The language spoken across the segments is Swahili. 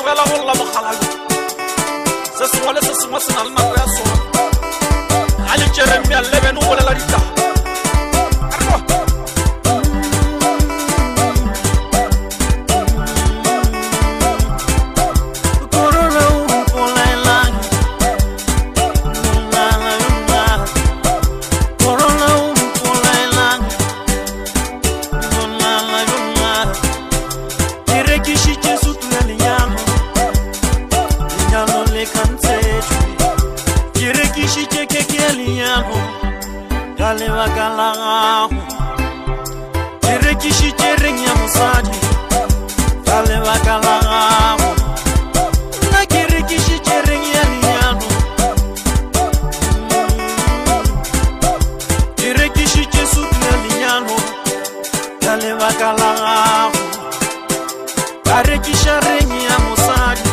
fela go lla mogalayo se sengwe le se sengwe se na le nako ya sona ga le Jeremia 11 o bolela ditaba Dale bakalago Direkishitše reng ya mosadi Dale bakalago Nna ke rekishitše reng ya lenyalo Direkishitše sutu ya lenyalo Dale bakalago Ka rekisha reng ya mosadi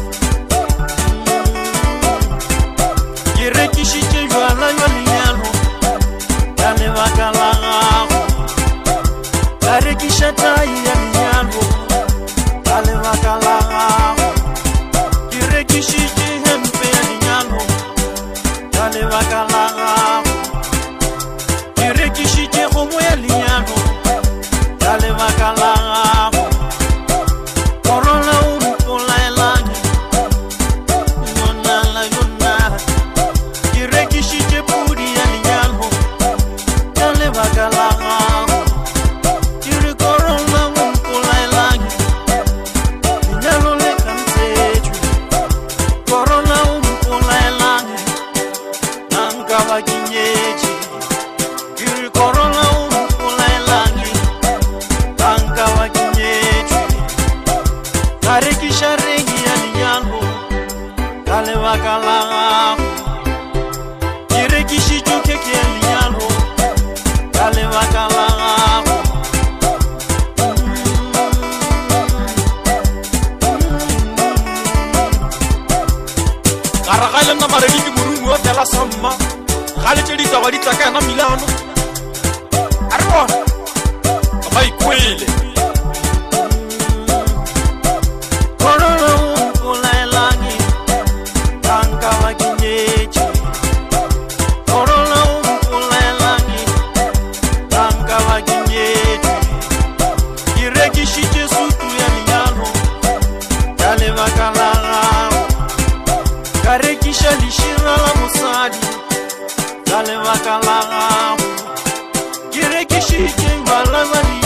Ke rekishitše jwala ya lenyalo Dale bakalago Ka rekisha tai ya lenyalo Dale bakalago Ke rekishitše hempe ya lenyalo Dale bakalago Ke rekishitše kgomo ya lenyalo Dale bakalago Korona o mpolaelane Yonala yonala Ke rekishitše pudi ya lenyalo Dale bakalago Ke re korona o mpolaelane Lenyalo le kansetšwe Korona o mpolaelane Nanka ba kinyetše Ke re korona o mpolaelane Nanka ba kinyetše Ka rekisha reng ya lenyalo Dale bakalago Ke rekishitše keke ya lenyalo Dale bakalago gara ga le nna maredi ke morumo wa fela samma ga le tše ditaba di tla ka yana Milano a re bona ba ikwele Korona o mpolaelane Nanka ba kinyetše Korona o mpolaelane Nanka ba kinyetše Ke rekishitše sutu ya lenyalo Dale bakalago Ka rekisha lešira la mosadi Dale bakalago Ke rekishitše jwala ba